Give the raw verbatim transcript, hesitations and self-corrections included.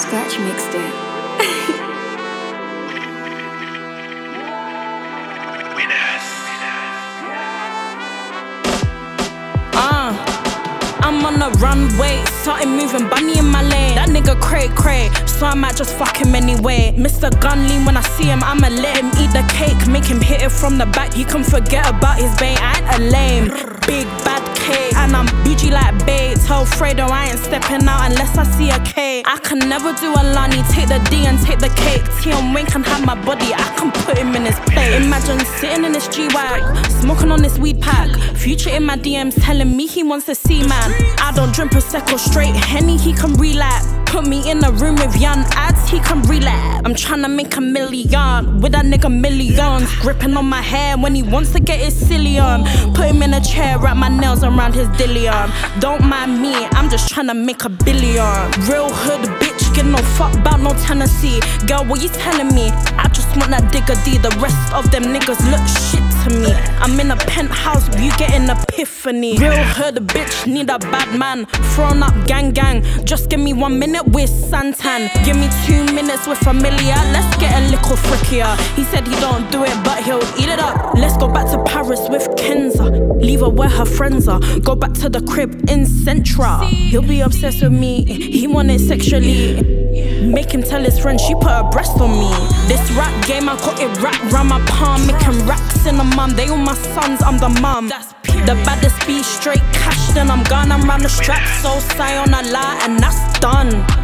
Scratch mixed it. Uh, I'm on the runway, started moving bunny in my lane. That nigga cray cray, so I might just fuck him anyway. Mister Gunlean, when I see him, I'ma let him eat the cake. Make him hit it from the back, he can forget about his bait. I ain't a lame, big bad K, and I'm bougie like bae. Tell Fredo I ain't stepping out unless I see a K. I can never do a Lani, take the D and take the cake. T and Wayne can have my body, I can put him in his place. Imagine sitting in this G-Wag, smoking on this weed pack. Future in my D Ms telling me he wants to see man. I don't drink Prosecco, straight Henny, he can relap. Put me in a room with young ads, he can relap. I'm tryna make a million with that nigga millions. Gripping on my hair when he wants to get his silly on. Put him in a chair, wrap my nails around his dillion. Don't mind me, I'm just tryna make a billion. Real hood bitch, get no fuck about no Tennessee. Girl, what you telling me? I just want that digger D. The rest of them niggas look shit to me. I'm in a penthouse, you get an epiphany. Real hood bitch, need a bad man. Thrown up gang gang, just give me one minute with Santan. Give me two minutes with Familia, let's get a little frickier. He said he don't do it, but he'll eat it up. Let's go back to Paris with Kenza, leave her where her friends are. Go back to the crib in Central. He'll be obsessed with me, he want it sexually. Make him tell his friends she put her breast on me. This rap game, I got it wrapped round my palm. Making racks in the mum, they all my sons, I'm the mum. The baddest be straight cash, then I'm gone. I'm round the strap, so sayonara, and that's done.